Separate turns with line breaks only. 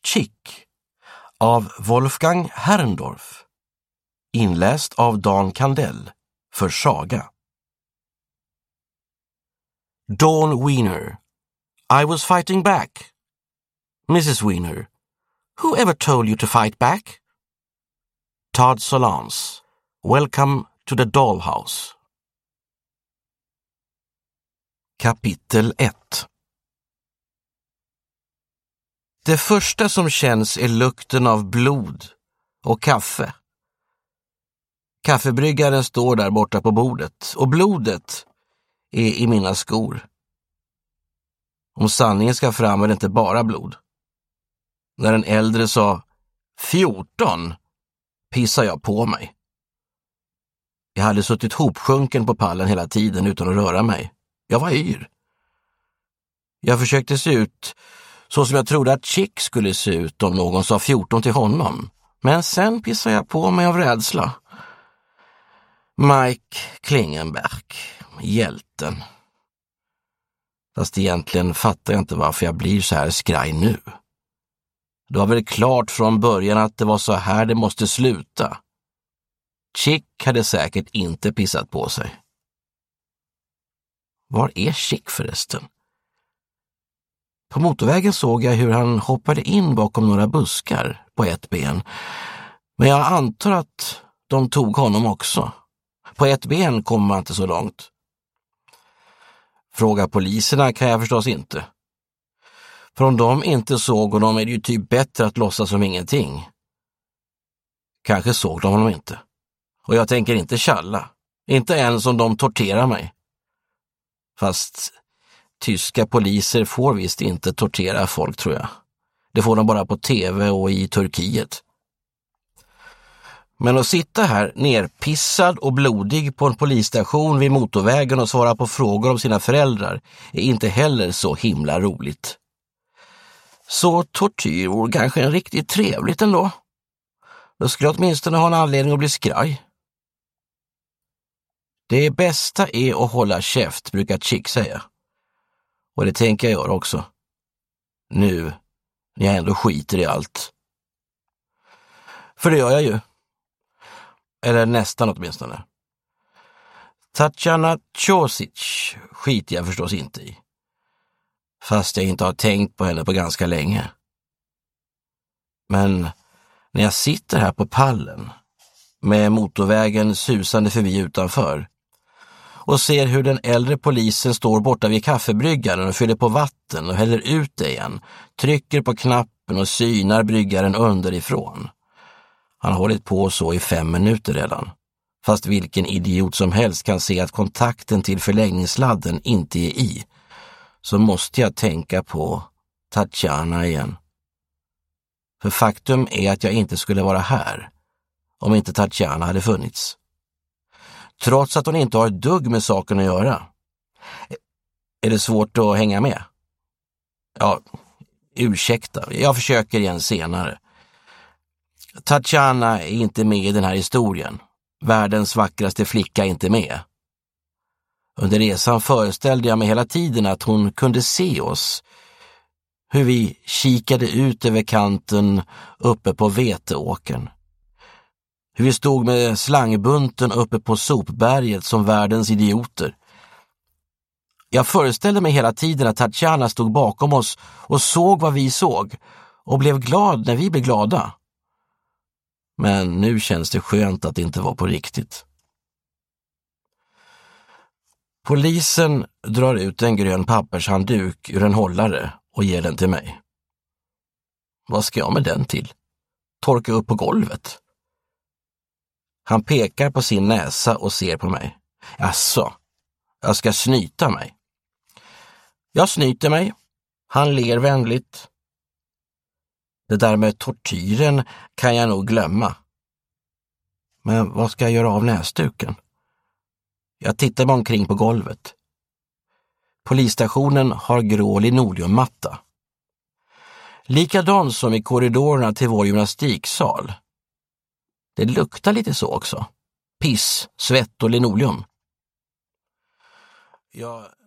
Chick av Wolfgang Herrndorf. Inläst av Dan Kandell för Saga. Dawn Wiener. I was fighting back. Mrs. Wiener. Who ever told you to fight back? Todd Solans. Welcome to the dollhouse. Kapitel 1. Det första som känns är lukten av blod och kaffe. Kaffebryggaren står där borta på bordet och blodet är i mina skor. Om sanningen ska fram är det inte bara blod. När en äldre sa 14 pissar jag på mig. Jag hade suttit hopsjunken på pallen hela tiden utan att röra mig. Jag var yr. Jag försökte se ut så som jag trodde att Chick skulle se ut om någon sa 14 till honom. Men sen pissade jag på mig av rädsla. Mike Klingenberg, hjälten. Fast egentligen fattar jag inte varför jag blir så här skraj nu. Det var väl klart från början att det var så här det måste sluta. Chick hade säkert inte pissat på sig. Var är Chick förresten? På motorvägen såg jag hur han hoppade in bakom några buskar på ett ben. Men jag antar att de tog honom också. På ett ben kommer man inte så långt. Fråga poliserna kan jag förstås inte. För om de inte såg honom är det ju typ bättre att låtsas som ingenting. Kanske såg de honom inte. Och jag tänker inte tjalla. Inte ens om de torterar mig. Fast tyska poliser får visst inte tortera folk, tror jag. Det får de bara på tv och i Turkiet. Men att sitta här nerpissad och blodig på en polisstation vid motorvägen och svara på frågor om sina föräldrar är inte heller så himla roligt. Så tortyr vore kanske en riktigt trevligt ändå. Då skulle jag åtminstone ha en anledning att bli skraj. Det bästa är att hålla käft, brukar Chick säga. Och det tänker jag göra också. Nu, när jag ändå skiter i allt. För det gör jag ju. Eller nästan åtminstone. Tatjana Ćosić skiter jag förstås inte i. Fast jag inte har tänkt på henne på ganska länge. Men när jag sitter här på pallen med motorvägen susande förbi utanför och ser hur den äldre polisen står borta vid kaffebryggaren och fyller på vatten och häller ut det igen, trycker på knappen och synar bryggaren underifrån. Han har hållit på så i 5 minuter redan. Fast vilken idiot som helst kan se att kontakten till förlängningssladden inte är i. Så måste jag tänka på Tatjana igen. För faktum är att jag inte skulle vara här om inte Tatjana hade funnits. Trots att hon inte har ett dugg med saken att göra. Är det svårt att hänga med? Ja, ursäkta. Jag försöker igen senare. Tatjana är inte med i den här historien. Världens vackraste flicka är inte med. Under resan föreställde jag mig hela tiden att hon kunde se oss. Hur vi kikade ut över kanten uppe på veteåkern. Hur vi stod med slangbunten uppe på sopberget som världens idioter. Jag föreställde mig hela tiden att Tatjana stod bakom oss och såg vad vi såg och blev glad när vi blev glada. Men nu känns det skönt att det inte var på riktigt. Polisen drar ut en grön pappershandduk ur en hållare och ger den till mig. Vad ska jag med den till? Torka upp på golvet. Han pekar på sin näsa och ser på mig. Asså, jag ska snyta mig. Jag snyter mig. Han ler vänligt. Det där med tortyren kan jag nog glömma. Men vad ska jag göra av näsduken? Jag tittar mig omkring på golvet. Polisstationen har grå linoleummatta. Likadan som i korridorerna till vår gymnastiksal. Det luktar lite så också. Piss, svett och linoleum. Jag